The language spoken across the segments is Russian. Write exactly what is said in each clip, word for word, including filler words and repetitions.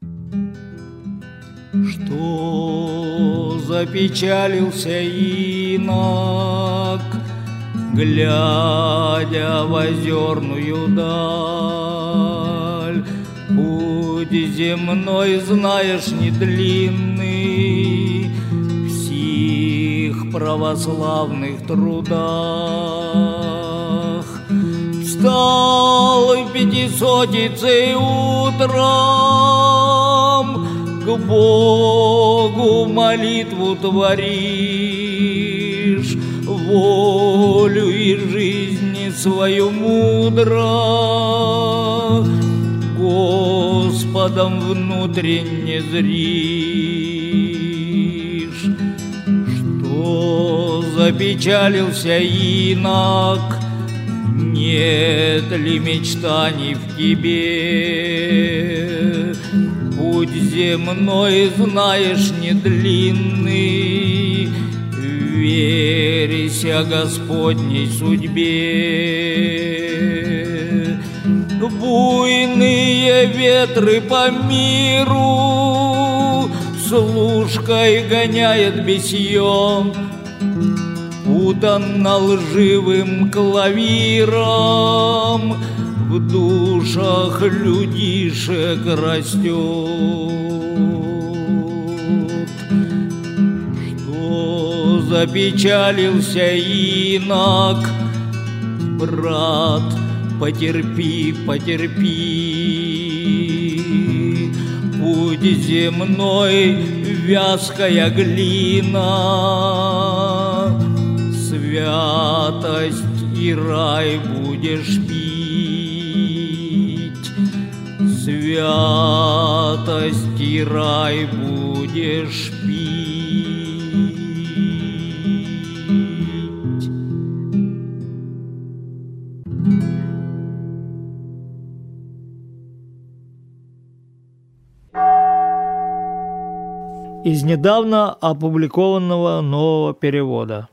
Что запечалился инок, глядя в озерную даль? Путь земной, знаешь, не длинный в сих православных трудах. Встал в пятисотице утром, к Богу молитву творишь, волю и жизни свою мудро Господом внутренне зришь. Что запечалился инок, нет ли мечтаний в тебе? Путь земной, знаешь, не длинный, верься Господней судьбе. Буйные ветры по миру служкой гоняет бесьем, путанно лживым клавиром в душах людишек растет. Что запечалился инок, брат, потерпи, потерпи. Путь земной, вязкая глина, святость и рай будешь пить, святость и рай будешь пить. Из недавно опубликованного нового перевода.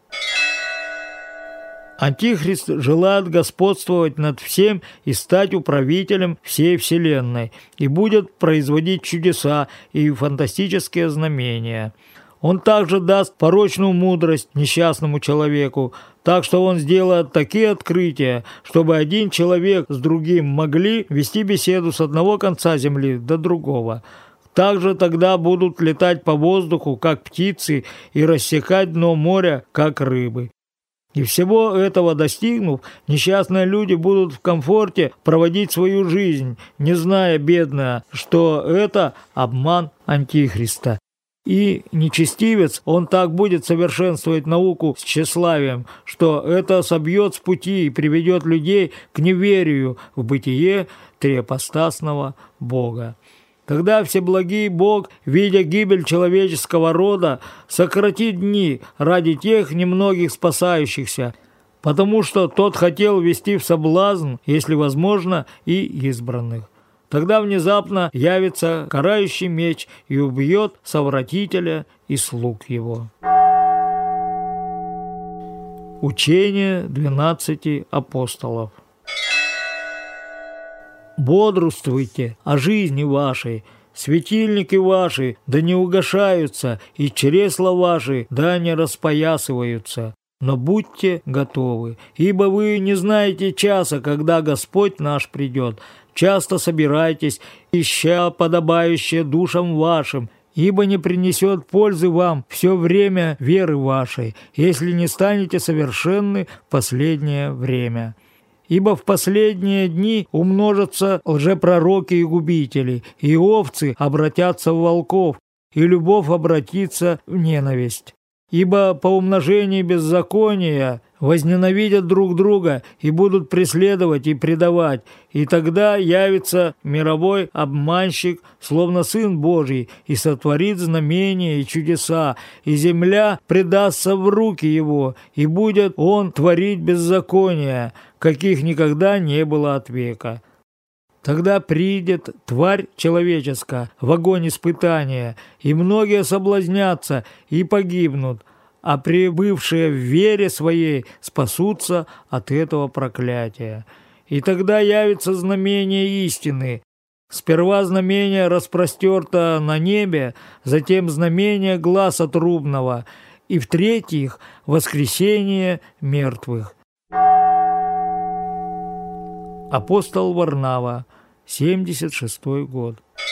Антихрист желает господствовать над всем и стать управителем всей вселенной, и будет производить чудеса и фантастические знамения. Он также даст порочную мудрость несчастному человеку, так что он сделает такие открытия, чтобы один человек с другим могли вести беседу с одного конца земли до другого. Также тогда будут летать по воздуху, как птицы, и рассекать дно моря, как рыбы. И всего этого достигнув, несчастные люди будут в комфорте проводить свою жизнь, не зная, бедная, что это обман Антихриста. И нечестивец, он так будет совершенствовать науку с тщеславием, что это собьет с пути и приведет людей к неверию в бытие триапостасного Бога. Тогда Всеблагий Бог, видя гибель человеческого рода, сократит дни ради тех немногих спасающихся, потому что тот хотел ввести в соблазн, если возможно, и избранных. Тогда внезапно явится карающий меч и убьет совратителя и слуг его. Учение двенадцати апостолов. Бодрствуйте о жизни вашей, светильники ваши да не угашаются, и чресла ваши да не распоясываются. Но будьте готовы, ибо вы не знаете часа, когда Господь наш придет. Часто собирайтесь, ища подобающее душам вашим, ибо не принесет пользы вам все время веры вашей, если не станете совершенны в последнее время. Ибо в последние дни умножатся лжепророки и губители, и овцы обратятся в волков, и любовь обратится в ненависть. Ибо по умножении беззакония возненавидят друг друга и будут преследовать и предавать, и тогда явится мировой обманщик, словно Сын Божий, и сотворит знамения и чудеса, и земля предастся в руки его, и будет он творить беззакония, каких никогда не было от века. Тогда придет тварь человеческая в огонь испытания, и многие соблазнятся и погибнут, а пребывшие в вере своей спасутся от этого проклятия. И тогда явится знамение истины. Сперва знамение распростерто на небе, затем знамение гласа трубного, и в-третьих, воскресение мертвых. Апостол Варнава, семьдесят шестой год.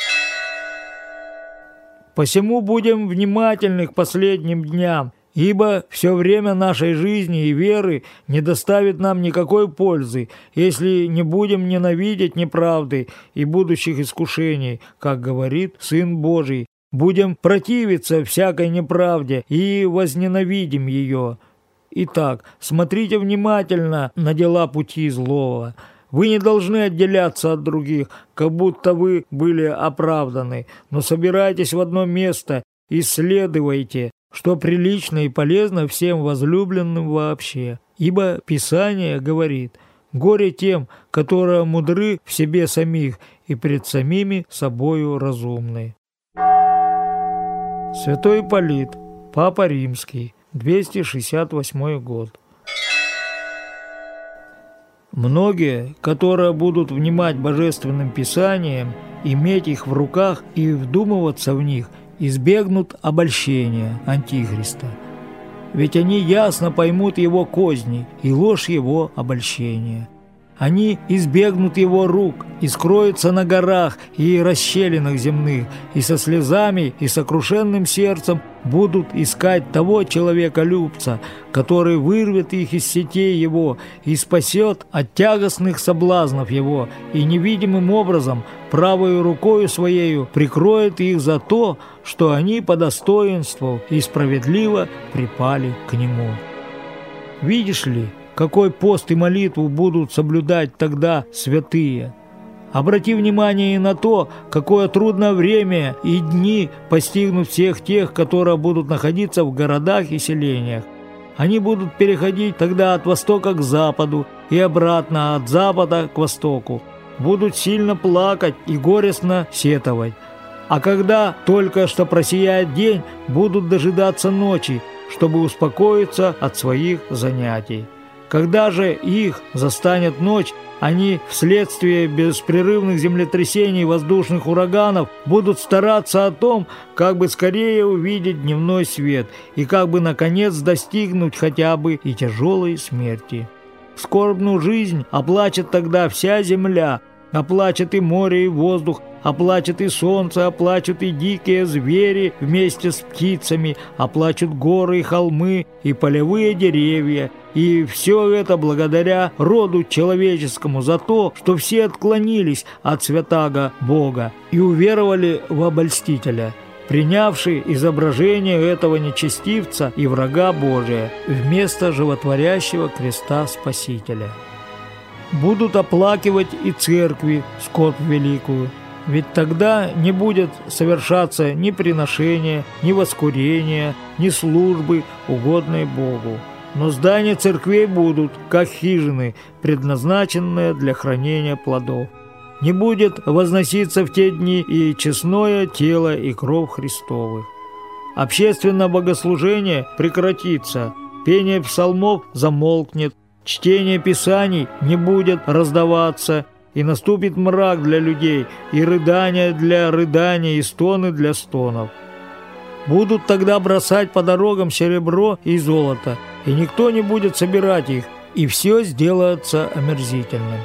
Посему будем внимательны к последним дням, ибо все время нашей жизни и веры не доставит нам никакой пользы, если не будем ненавидеть неправды и будущих искушений, как говорит Сын Божий. Будем противиться всякой неправде и возненавидим ее. Итак, смотрите внимательно на дела пути злого. Вы не должны отделяться от других, как будто вы были оправданы, но собирайтесь в одно место, исследуйте, что прилично и полезно всем возлюбленным вообще. Ибо Писание говорит: «Горе тем, которые мудры в себе самих и пред самими собою разумны». Святой Ипполит, Папа Римский, двести шестьдесят восьмой год. Многие, которые будут внимать божественным писаниям, иметь их в руках и вдумываться в них, избегнут обольщения Антихриста. Ведь они ясно поймут его козни и ложь его обольщения. Они избегнут его рук и скроются на горах и расщелинах земных, и со слезами и сокрушенным сердцем будут искать того человеколюбца, который вырвет их из сетей его и спасет от тягостных соблазнов его, и невидимым образом правою рукою своею прикроет их за то, что они по достоинству и справедливо припали к нему. Видишь ли, какой пост и молитву будут соблюдать тогда святые? Обрати внимание и на то, какое трудное время и дни постигнут всех тех, которые будут находиться в городах и селениях. Они будут переходить тогда от востока к западу и обратно от запада к востоку. Будут сильно плакать и горестно сетовать. А когда только что просияет день, будут дожидаться ночи, чтобы успокоиться от своих занятий. Когда же их застанет ночь, они вследствие беспрерывных землетрясений и воздушных ураганов будут стараться о том, как бы скорее увидеть дневной свет и как бы наконец достигнуть хотя бы и тяжелой смерти. Скорбную жизнь оплачет тогда вся земля, оплачет и море, и воздух, оплачет и солнце, оплачут и дикие звери вместе с птицами, оплачут горы и холмы, и полевые деревья. И все это благодаря роду человеческому за то, что все отклонились от святаго Бога и уверовали в обольстителя, принявший изображение этого нечестивца и врага Божия вместо животворящего креста Спасителя. Будут оплакивать и церкви скорбь великую, ведь тогда не будет совершаться ни приношения, ни воскурения, ни службы, угодной Богу. Но здания церквей будут, как хижины, предназначенные для хранения плодов. Не будет возноситься в те дни и честное тело и кровь Христовых. Общественное богослужение прекратится, пение псалмов замолкнет, чтение писаний не будет раздаваться, и наступит мрак для людей, и рыдания для рыдания, и стоны для стонов. Будут тогда бросать по дорогам серебро и золото, и никто не будет собирать их, и все сделается омерзительным.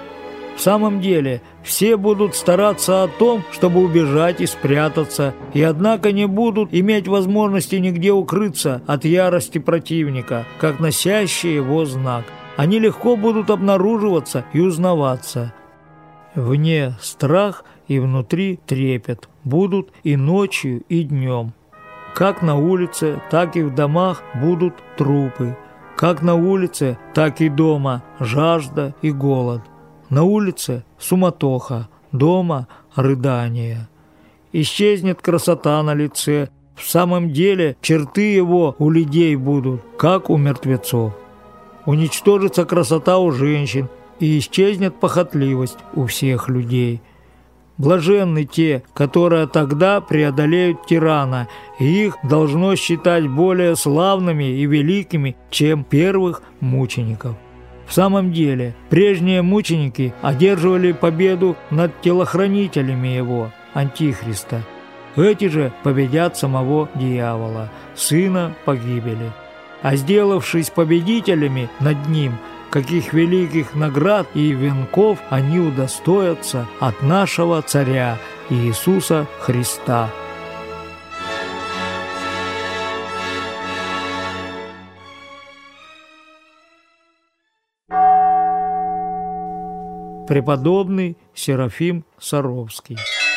В самом деле, все будут стараться о том, чтобы убежать и спрятаться, и однако не будут иметь возможности нигде укрыться от ярости противника, как носящий его знак. Они легко будут обнаруживаться и узнаваться. Вне страх и внутри трепет будут и ночью, и днем. Как на улице, так и в домах будут трупы. Как на улице, так и дома жажда и голод. На улице суматоха, дома рыдание. Исчезнет красота на лице. В самом деле черты его у людей будут, как у мертвецов. Уничтожится красота у женщин, и исчезнет похотливость у всех людей. Блаженны те, которые тогда преодолеют тирана, и их должно считать более славными и великими, чем первых мучеников. В самом деле, прежние мученики одерживали победу над телохранителями его, Антихриста. Эти же победят самого дьявола, сына погибели. А сделавшись победителями над ним, каких великих наград и венков они удостоятся от нашего Царя Иисуса Христа. Преподобный Серафим Саровский.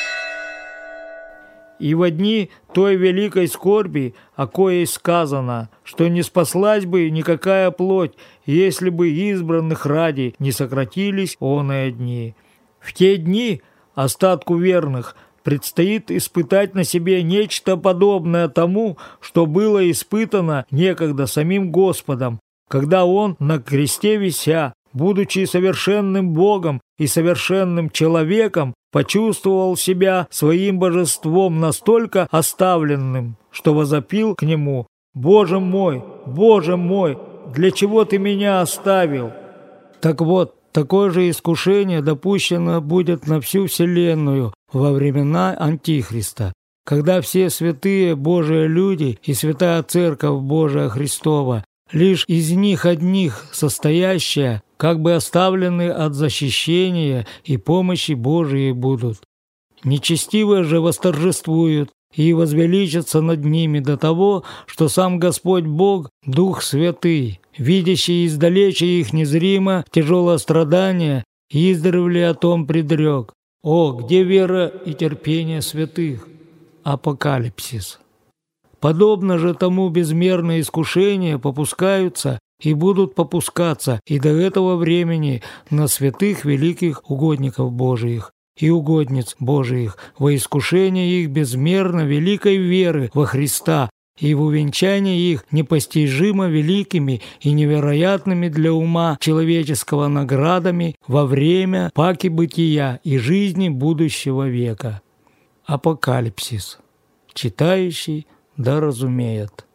И во дни той великой скорби, о коей сказано, что не спаслась бы никакая плоть, если бы избранных ради не сократились оные дни. В те дни остатку верных предстоит испытать на себе нечто подобное тому, что было испытано некогда самим Господом, когда Он на кресте вися, будучи совершенным Богом и совершенным человеком, почувствовал себя своим божеством настолько оставленным, что возопил к Нему: «Боже мой, Боже мой, для чего Ты меня оставил?» Так вот, такое же искушение допущено будет на всю вселенную во времена Антихриста, когда все святые Божии люди и святая Церковь Божия Христова, лишь из них одних состоящая, как бы оставлены от защищения и помощи Божией будут. Нечестивые же восторжествуют и возвеличатся над ними до того, что сам Господь Бог, Дух Святый, видящий издалече их незримо тяжелое страдание, издревле о том предрек: «О, где вера и терпение святых?» Апокалипсис. Подобно же тому безмерные искушения попускаются и будут попускаться и до этого времени на святых великих угодников Божиих и угодниц Божиих во искушение их безмерно великой веры во Христа и в увенчание их непостижимо великими и невероятными для ума человеческого наградами во время паки бытия и жизни будущего века. Апокалипсис. Читающий да разумеет.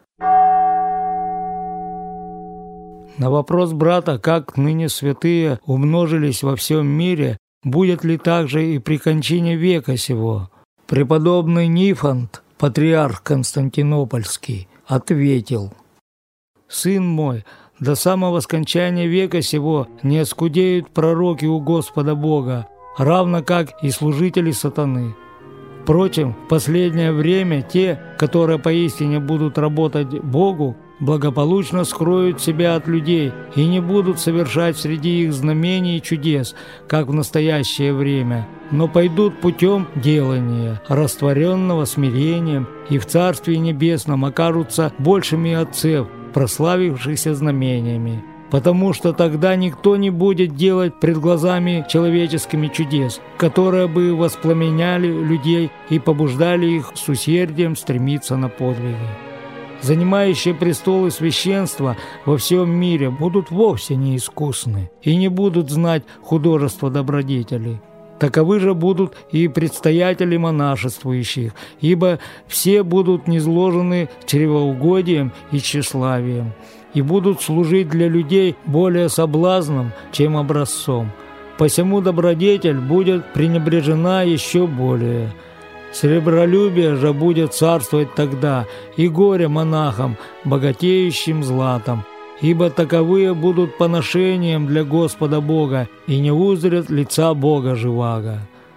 На вопрос брата, как ныне святые умножились во всем мире, будет ли так же и при кончине века сего, преподобный Нифонт, патриарх Константинопольский, ответил: «Сын мой, до самого скончания века сего не оскудеют пророки у Господа Бога, равно как и служители сатаны. Впрочем, в последнее время те, которые поистине будут работать Богу, благополучно скроют себя от людей и не будут совершать среди их знамений и чудес, как в настоящее время, но пойдут путем делания, растворенного смирением, и в Царстве Небесном окажутся большими отцев, прославившихся знамениями. Потому что тогда никто не будет делать пред глазами человеческими чудес, которые бы воспламеняли людей и побуждали их с усердием стремиться на подвиги. Занимающие престолы священства во всем мире будут вовсе неискусны и не будут знать художества добродетелей. Таковы же будут и предстоятели монашествующих, ибо все будут низложены чревоугодием и тщеславием, и будут служить для людей более соблазном, чем образцом. Посему добродетель будет пренебрежена еще более. Сребролюбие же будет царствовать тогда, и горе монахам, богатеющим златом, ибо таковые будут поношением для Господа Бога, и не узрят лица Бога живаго.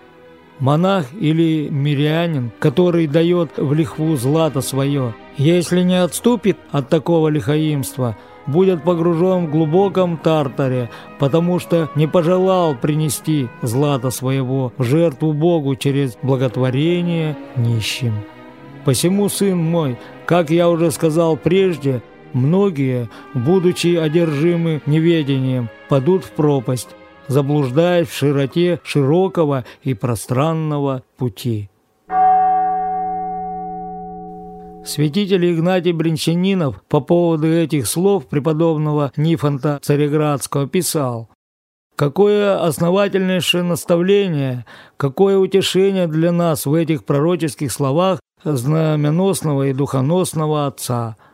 Монах или мирянин, который дает в лихву злато свое, если не отступит от такого лихаимства, будет погружен в глубоком тартаре, потому что не пожелал принести злато своего в жертву Богу через благотворение нищим. Посему, сын мой, как я уже сказал прежде, многие, будучи одержимы неведением, падут в пропасть, заблуждаясь в широте широкого и пространного пути. Святитель Игнатий Бринчанинов по поводу этих слов преподобного Нифонта Цареградского писал: «Какое основательнейшее наставление, какое утешение для нас в этих пророческих словах знаменосного и духоносного отца!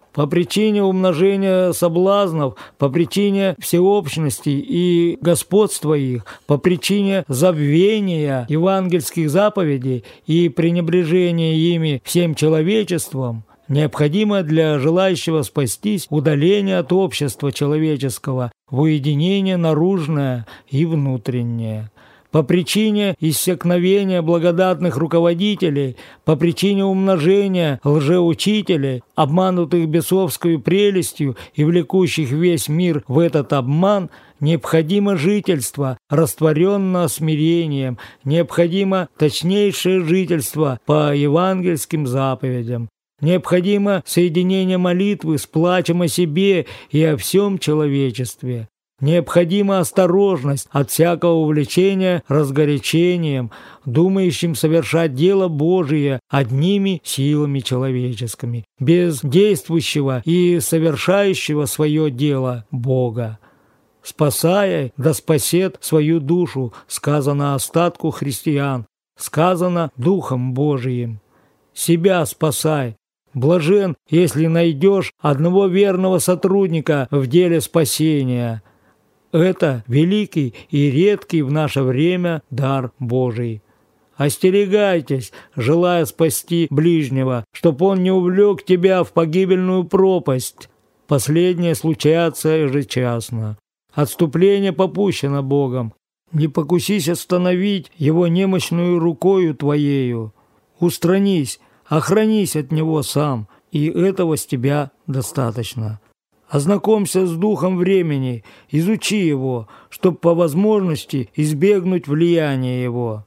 по причине умножения соблазнов, по причине всеобщности и господства их, по причине забвения евангельских заповедей и пренебрежения ими всем человечеством, необходимо для желающего спастись удаление от общества человеческого в уединение наружное и внутреннее. По причине иссякновения благодатных руководителей, по причине умножения лжеучителей, обманутых бесовской прелестью и влекущих весь мир в этот обман, необходимо жительство, растворенное смирением, необходимо точнейшее жительство по евангельским заповедям. Необходимо соединение молитвы с плачем о себе и о всем человечестве. Необходима осторожность от всякого увлечения разгорячением, думающим совершать дело Божие одними силами человеческими, без действующего и совершающего свое дело Бога. «Спасая, да спасет свою душу», сказано остатку христиан, сказано Духом Божиим. «Себя спасай». Блажен, если найдешь одного верного сотрудника в деле спасения. Это великий и редкий в наше время дар Божий. Остерегайтесь, желая спасти ближнего, чтоб он не увлек тебя в погибельную пропасть. Последнее случается ежечасно. Отступление попущено Богом. Не покусись остановить его немощную рукою твоею. Устранись, охранись от него сам, и этого с тебя достаточно. Ознакомься с духом времени, изучи его, чтобы по возможности избегнуть влияния его.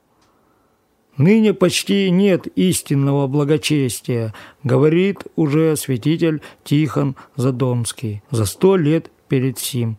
Ныне почти нет истинного благочестия, говорит уже святитель Тихон Задонский, за сто лет перед сим.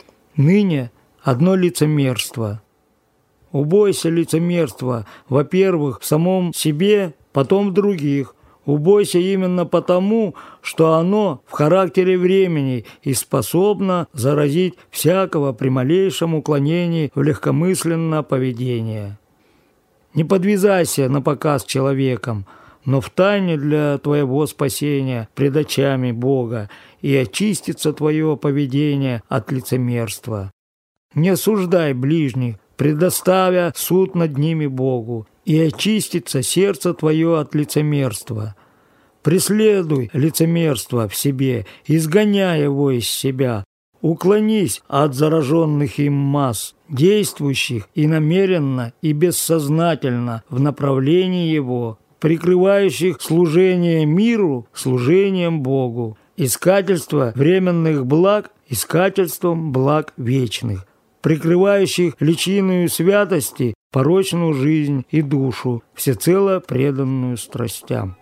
Ныне одно лицемерство. Убойся лицемерства, во-первых, в самом себе, потом в других. Убойся именно потому, что оно в характере времени и способно заразить всякого при малейшем уклонении в легкомысленное поведение. Не подвязайся на показ человеком, но втайне для твоего спасения пред очами Бога, и очистится твое поведение от лицемерства. Не осуждай ближних, предоставя суд над ними Богу, и очистится сердце твое от лицемерства. Преследуй лицемерство в себе, изгоняй его из себя. Уклонись от зараженных им масс, действующих и намеренно, и бессознательно в направлении его, прикрывающих служение миру служением Богу, искательство временных благ искательством благ вечных, прикрывающих личиною святости порочную жизнь и душу, всецело преданную страстям.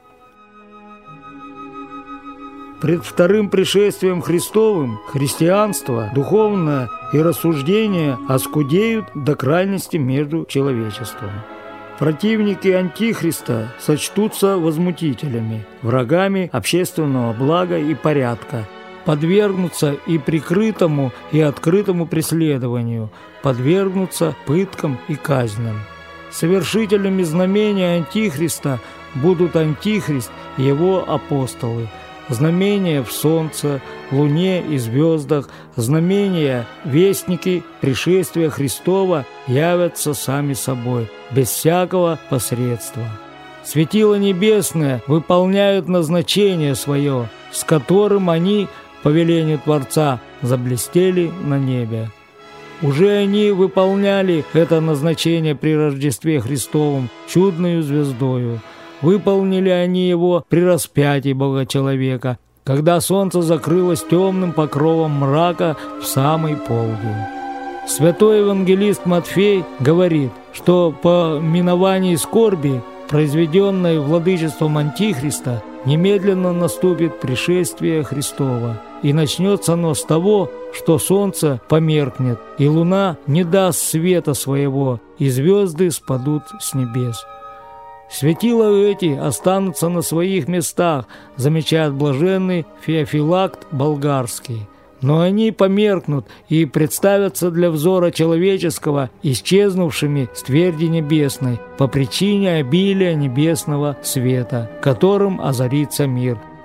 Пред вторым пришествием Христовым христианство, духовное и рассуждение оскудеют до крайности между человечеством. Противники Антихриста сочтутся возмутителями, врагами общественного блага и порядка, подвергнутся и прикрытому, и открытому преследованию, подвергнутся пыткам и казням. Совершителями знамения Антихриста будут Антихрист и его апостолы. Знамения в солнце, луне и звездах, знамения, вестники пришествия Христова явятся сами собой, без всякого посредства. Светила небесные выполняют назначение свое, с которым они, по велению Творца, заблестели на небе. Уже они выполняли это назначение при Рождестве Христовом чудною звездою. Выполнили они его при распятии Бога-человека, когда солнце закрылось темным покровом мрака в самый полдень. Святой евангелист Матфей говорит, что по миновании скорби, произведенной владычеством Антихриста, немедленно наступит пришествие Христова. И начнется оно с того, что солнце померкнет, и луна не даст света своего, и звезды спадут с небес. Светила эти останутся на своих местах, замечает блаженный Феофилакт Болгарский. Но они померкнут и представятся для взора человеческого исчезнувшими с тверди небесной по причине обилия небесного света, которым озарится мир.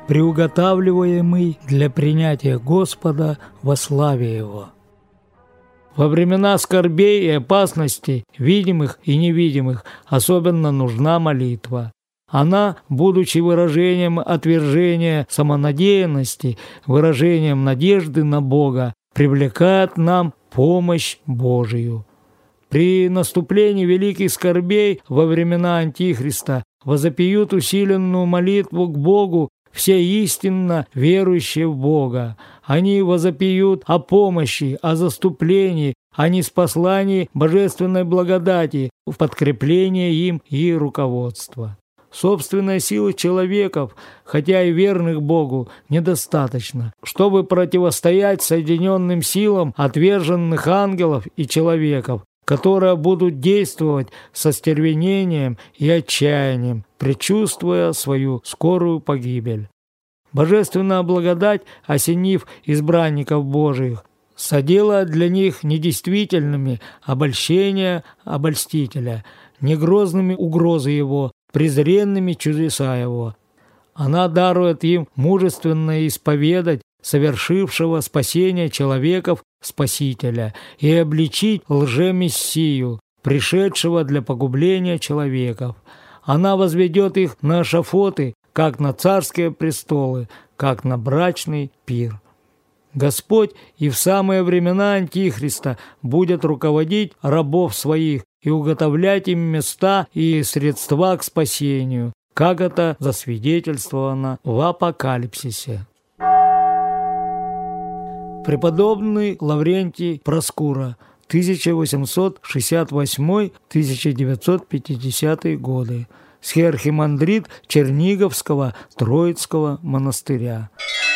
приуготавливаемый для принятия Господа во славе Его. Во времена скорбей и опасностей, видимых и невидимых, особенно нужна молитва. Она, будучи выражением отвержения самонадеянности, выражением надежды на Бога, привлекает нам помощь Божию. При наступлении великих скорбей во времена Антихриста возопьют усиленную молитву к Богу все истинно верующие в Бога. Они возопьют о помощи, о заступлении, о ниспослании божественной благодати в подкрепление им и руководство. Собственной силы человеков, хотя и верных Богу, недостаточно, чтобы противостоять соединенным силам отверженных ангелов и человеков, которые будут действовать со стервенением и отчаянием, предчувствуя свою скорую погибель. Божественная благодать, осенив избранников Божиих, соделает для них недействительными обольщения обольстителя, не грозными угрозы его, презренными чудеса его. Она дарует им мужественно исповедать совершившего спасение человеков Спасителя и обличить лжемессию, пришедшего для погубления человеков. Она возведет их на эшафоты, как на царские престолы, как на брачный пир. Господь и в самые времена Антихриста будет руководить рабов своих и уготовлять им места и средства к спасению, как это засвидетельствовано в Апокалипсисе. Преподобный Лаврентий Проскура, тысяча восемьсот шестьдесят восьмой — тысяча девятьсот пятидесятые годы, схиархимандрит Черниговского Троицкого монастыря.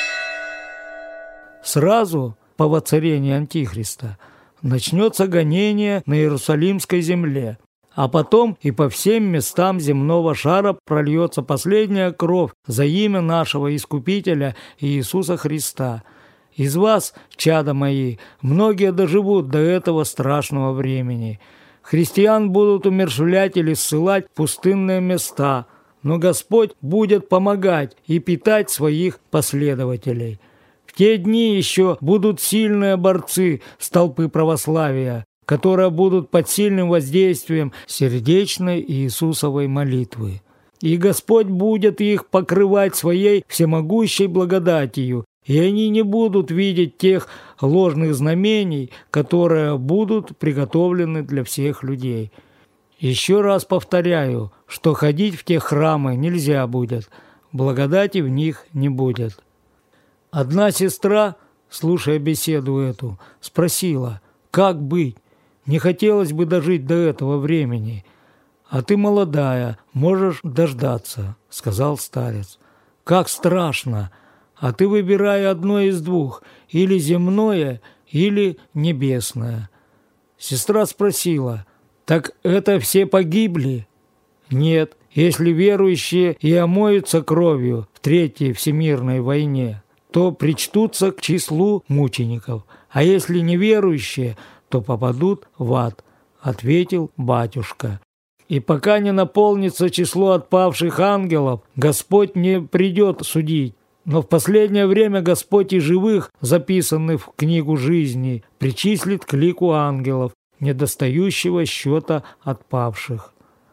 Сразу по воцарении Антихриста начнется гонение на Иерусалимской земле, а потом и по всем местам земного шара прольется последняя кровь за имя нашего Искупителя Иисуса Христа. Из вас, чада мои, многие доживут до этого страшного времени. Христиан будут умерщвлять или ссылать в пустынные места, но Господь будет помогать и питать своих последователей. В те дни еще будут сильные борцы с толпы православия, которые будут под сильным воздействием сердечной Иисусовой молитвы. И Господь будет их покрывать своей всемогущей благодатью, и они не будут видеть тех ложных знамений, которые будут приготовлены для всех людей. Еще раз повторяю, что ходить в те храмы нельзя будет, благодати в них не будет. Одна сестра, слушая беседу эту, спросила, как быть, не хотелось бы дожить до этого времени. «А ты молодая, можешь дождаться», — сказал старец. «Как страшно! А ты выбирай одно из двух, или земное, или небесное». Сестра спросила, «Так это все погибли?» «Нет, если верующие и омоются кровью в Третьей Всемирной войне, то причтутся к числу мучеников, а если неверующие, то попадут в ад», — ответил батюшка. «И пока не наполнится число отпавших ангелов, Господь не придет судить. Но в последнее время Господь и живых, записанных в книгу жизни, причислит к лику ангелов, недостающего счета отпавших».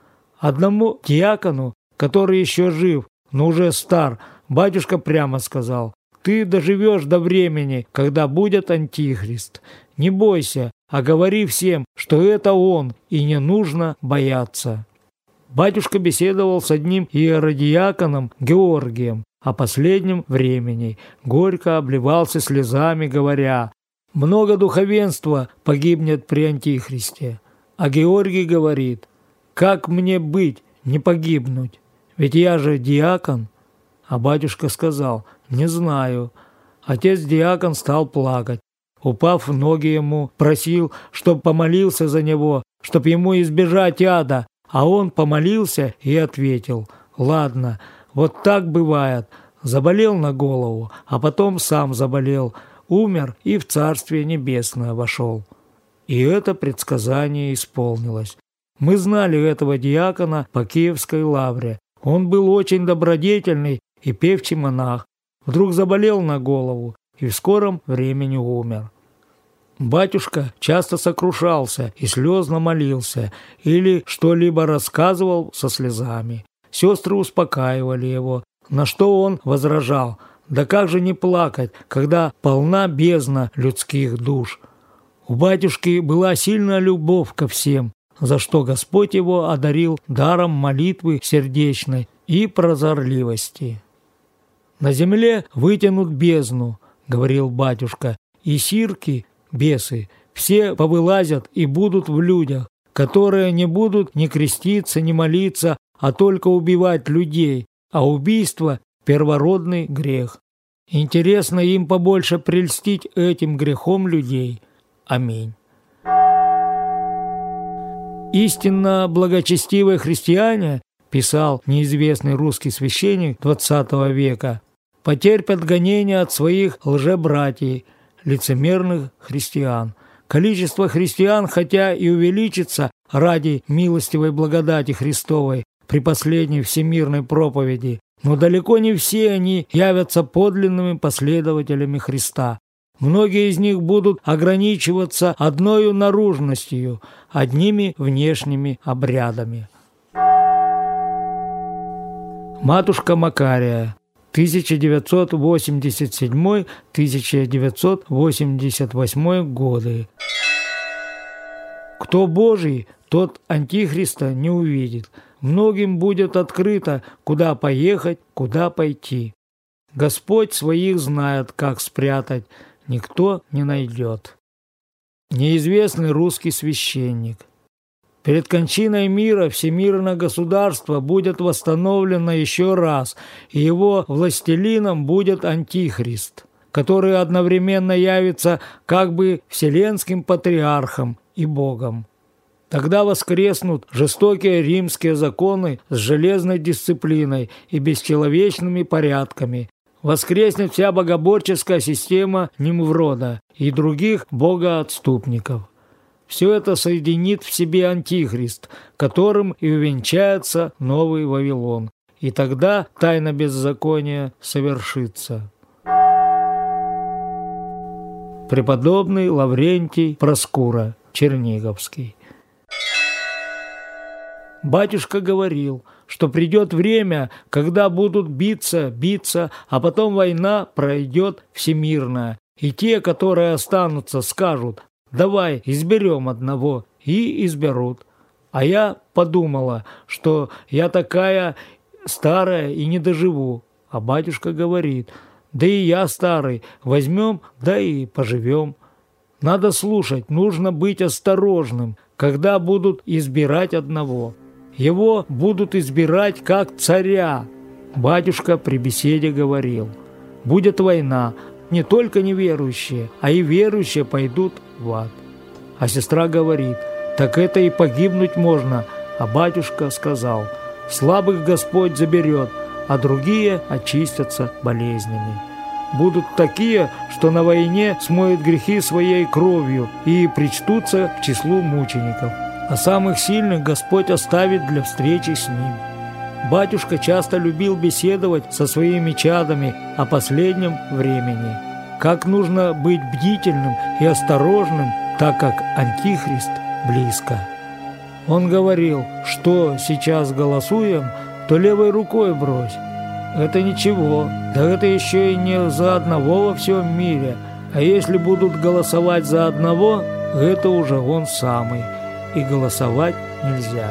Одному диакону, который еще жив, но уже стар, батюшка прямо сказал, «Ты доживешь до времени, когда будет Антихрист. Не бойся, а говори всем, что это он, и не нужно бояться». Батюшка беседовал с одним иеродиаконом Георгием о последнем времени, горько обливался слезами, говоря, «Много духовенства погибнет при Антихристе». А Георгий говорит, «Как мне быть, не погибнуть? Ведь я же диакон». А батюшка сказал, «Не знаю». Отец-диакон стал плакать. Упав в ноги ему, просил, чтоб помолился за него, чтоб ему избежать ада. А он помолился и ответил, «Ладно, вот так бывает. Заболел на голову, а потом сам заболел, умер и в Царствие Небесное вошел». И это предсказание исполнилось. Мы знали этого диакона по Киевской лавре. Он был очень добродетельный и певчий монах, вдруг заболел на голову и в скором времени умер. Батюшка часто сокрушался и слезно молился или что-либо рассказывал со слезами. Сестры успокаивали его, на что он возражал: «Да как же не плакать, когда полна бездна людских душ?» У батюшки была сильная любовь ко всем, за что Господь его одарил даром молитвы сердечной и прозорливости. «На земле вытянут бездну, — говорил батюшка, — и сирки, бесы, все повылазят и будут в людях, которые не будут ни креститься, ни молиться, а только убивать людей, а убийство — первородный грех. Интересно им побольше прельстить этим грехом людей. Аминь». «Истинно благочестивые христиане, — писал неизвестный русский священник двадцатого века, — потерпят гонения от своих лжебратьев, лицемерных христиан. Количество христиан, хотя и увеличится ради милостивой благодати Христовой при последней всемирной проповеди, но далеко не все они явятся подлинными последователями Христа. Многие из них будут ограничиваться одною наружностью, одними внешними обрядами». Матушка Макария, тысяча девятьсот восемьдесят седьмой — тысяча девятьсот восемьдесят восьмой годы. Кто Божий, тот Антихриста не увидит. Многим будет открыто, куда поехать, куда пойти. Господь своих знает, как спрятать, никто не найдет. Неизвестный русский священник. Перед кончиной мира всемирное государство будет восстановлено еще раз, и его властелином будет Антихрист, который одновременно явится как бы вселенским патриархом и Богом. Тогда воскреснут жестокие римские законы с железной дисциплиной и бесчеловечными порядками. Воскреснет вся богоборческая система Нимврода и других богоотступников. Все это соединит в себе Антихрист, которым и увенчается Новый Вавилон, и тогда тайна беззакония совершится. Преподобный Лаврентий Проскура, Черниговский. Батюшка говорил, что придет время, когда будут биться, биться, а потом война пройдет всемирная, и те, которые останутся, скажут: «Давай изберем одного», и изберут. А я подумала, что я такая старая и не доживу. А батюшка говорит: «Да и я старый, возьмем, да и поживем». Надо слушать, нужно быть осторожным, когда будут избирать одного. Его будут избирать как царя. Батюшка при беседе говорил: будет война, не только неверующие, а и верующие пойдут в ад. А сестра говорит: так это и погибнуть можно. А батюшка сказал: слабых Господь заберет, а другие очистятся болезнями. Будут такие, что на войне смоют грехи своей кровью и причтутся к числу мучеников. А самых сильных Господь оставит для встречи с Ним. Батюшка часто любил беседовать со своими чадами о последнем времени. Как нужно быть бдительным и осторожным, так как Антихрист близко. Он говорил, что сейчас голосуем, то левой рукой брось. Это ничего, да это еще и не за одного во всем мире. А если будут голосовать за одного, это уже он самый. И голосовать нельзя.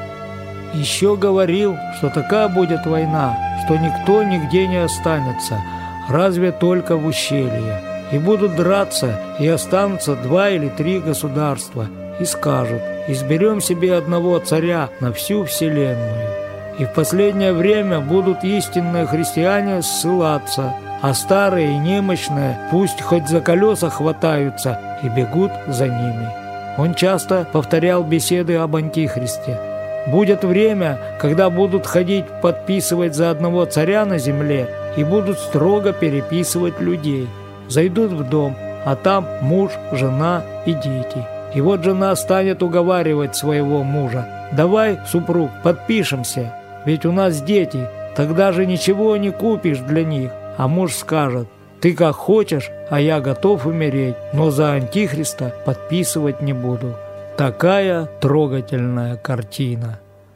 Еще говорил, что такая будет война, что никто нигде не останется, разве только в ущелье. И будут драться, и останутся два или три государства, и скажут: изберем себе одного царя на всю вселенную. И в последнее время будут истинные христиане ссылаться, а старые и немощные пусть хоть за колеса хватаются и бегут за ними. Он часто повторял беседы об Антихристе. Будет время, когда будут ходить подписывать за одного царя на земле и будут строго переписывать людей. Зайдут в дом, а там муж, жена и дети. И вот жена станет уговаривать своего мужа: давай, супруг, подпишемся, ведь у нас дети, Тогда же ничего не купишь для них, а муж скажет: «Ты как хочешь, а я готов умереть, но за Антихриста подписывать не буду». Такая трогательная картина.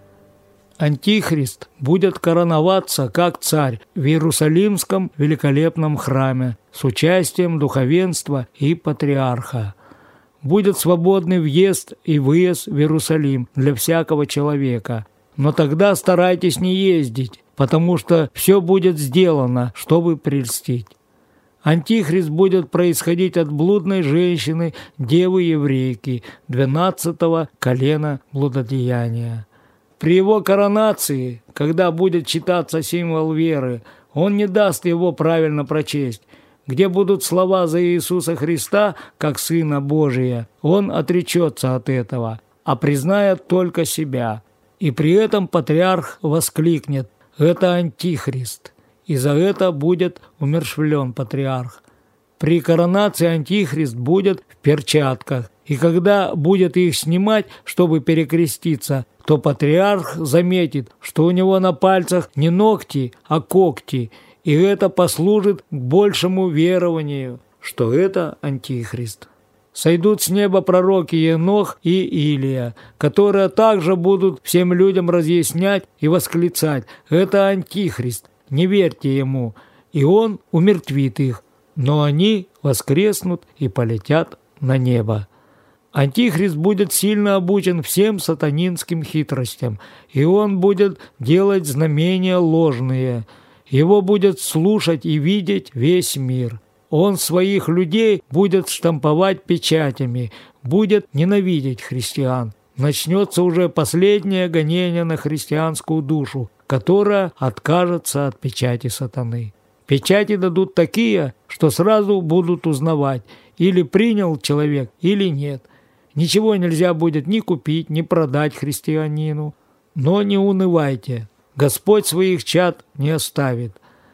Антихрист будет короноваться как царь в Иерусалимском великолепном храме с участием духовенства и патриарха. Будет свободный въезд и выезд в Иерусалим для всякого человека. Но тогда старайтесь не ездить, потому что все будет сделано, чтобы прельстить. Антихрист будет происходить от блудной женщины, девы-еврейки, двенадцатого колена блудодеяния. При его коронации, когда будет читаться символ веры, он не даст его правильно прочесть. Где будут слова за Иисуса Христа, как Сына Божия, он отречется от этого, а признает только себя. И при этом патриарх воскликнет: «Это Антихрист», и за это будет умерщвлен патриарх. При коронации Антихрист будет в перчатках, и когда будет их снимать, чтобы перекреститься, то патриарх заметит, что у него на пальцах не ногти, а когти, и это послужит к большему верованию, что это Антихрист. Сойдут с неба пророки Енох и Илия, которые также будут всем людям разъяснять и восклицать: «Это Антихрист, не верьте ему», и он умертвит их, но они воскреснут и полетят на небо. Антихрист будет сильно обучен всем сатанинским хитростям, и он будет делать знамения ложные. Его будет слушать и видеть весь мир. Он своих людей будет штамповать печатями, будет ненавидеть христиан. Начнется уже последнее гонение на христианскую душу, которая откажется от печати сатаны. Печати дадут такие, что сразу будут узнавать, или принял человек, или нет. Ничего нельзя будет ни купить, ни продать христианину. Но не унывайте, Господь своих чад не оставит.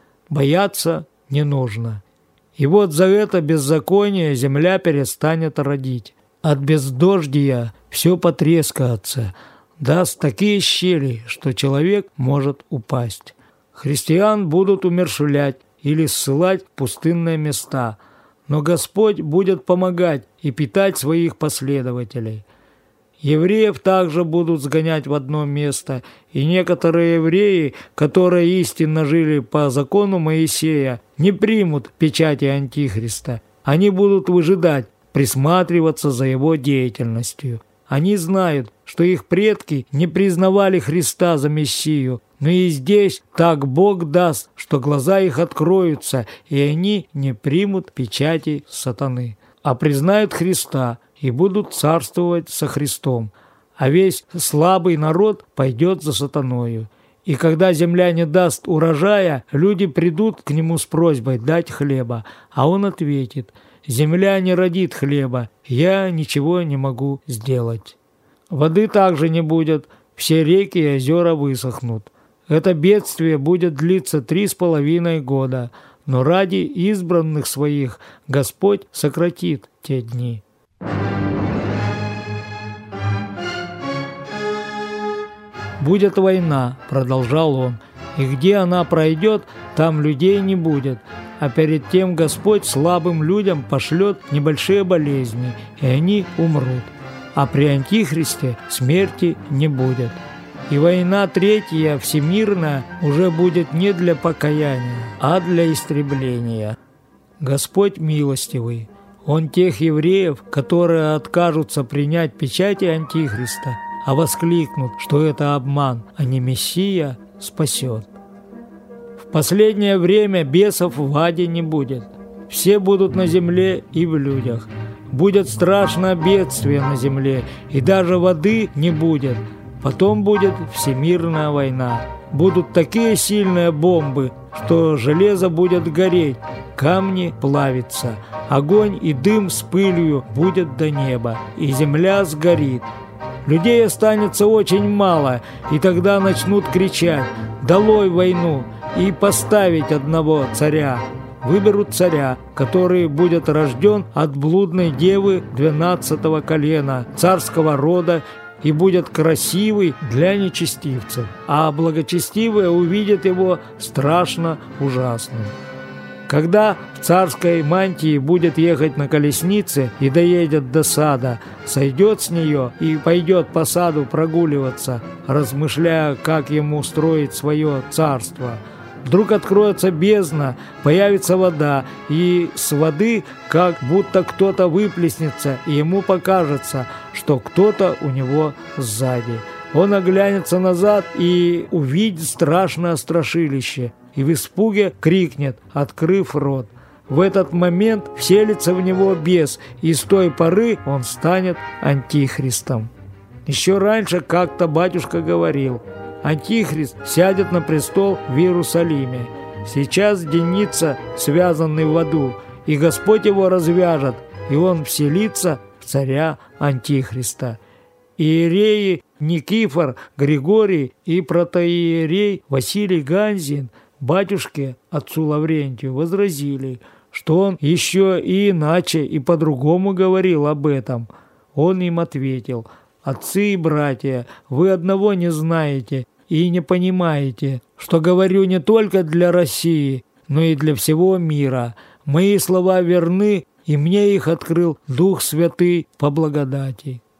Бояться не нужно. И вот за это беззаконие земля перестанет родить. От бездождия все потрескается, даст такие щели, что человек может упасть. Христиан будут умерщвлять или ссылать в пустынные места, но Господь будет помогать и питать своих последователей. Евреев также будут сгонять в одно место, и некоторые евреи, которые истинно жили по закону Моисея, не примут печати Антихриста. Они будут выжидать, присматриваться за его деятельностью. Они знают, что их предки не признавали Христа за Мессию, но и здесь так Бог даст, что глаза их откроются, и они не примут печати сатаны, а признают Христа и будут царствовать со Христом, а весь слабый народ пойдет за сатаною. И когда земля не даст урожая, люди придут к нему с просьбой дать хлеба, а он ответит: «Земля не родит хлеба, я ничего не могу сделать». Воды также не будет, все реки и озера высохнут. Это бедствие будет длиться три с половиной года, но ради избранных своих Господь сократит те дни. «Будет война», — продолжал он, — «и где она пройдет, там людей не будет, а перед тем Господь слабым людям пошлет небольшие болезни, и они умрут, а при Антихристе смерти не будет. И война третья, всемирная, уже будет не для покаяния, а для истребления. Господь милостивый, Он тех евреев, которые откажутся принять печати Антихриста, а воскликнут, что это обман, а не Мессия, спасет. В последнее время бесов в аде не будет. Все будут на земле и в людях. Будет страшное бедствие на земле, и даже воды не будет. Потом будет всемирная война. Будут такие сильные бомбы, что железо будет гореть, камни плавиться, огонь и дым с пылью будет до неба, и земля сгорит. Людей останется очень мало, и тогда начнут кричать: «Долой войну!» и поставить одного царя. Выберут царя, который будет рожден от блудной девы двенадцатого колена, царского рода, и будет красивый для нечестивцев, а благочестивые увидят его страшно ужасным. Когда в царской мантии будет ехать на колеснице и доедет до сада, сойдет с нее и пойдет по саду прогуливаться, размышляя, как ему устроить свое царство. Вдруг откроется бездна, появится вода, и с воды как будто кто-то выплеснется, и ему покажется, что кто-то у него сзади. Он оглянется назад и увидит страшное страшилище, и в испуге крикнет, открыв рот. В этот момент вселится в него бес, и с той поры он станет антихристом. Еще раньше как-то батюшка говорил: Антихрист сядет на престол в Иерусалиме. Сейчас Деница связанный в аду, и Господь его развяжет, и он вселится в царя Антихриста. Иереи Никифор, Григорий и протоиерей Василий Ганзин батюшке отцу Лаврентию возразили, что он еще и иначе и по-другому говорил об этом. Он им ответил: «Отцы и братья, вы одного не знаете и не понимаете, что говорю не только для России, но и для всего мира. Мои слова верны, и мне их открыл Дух Святый по благодати».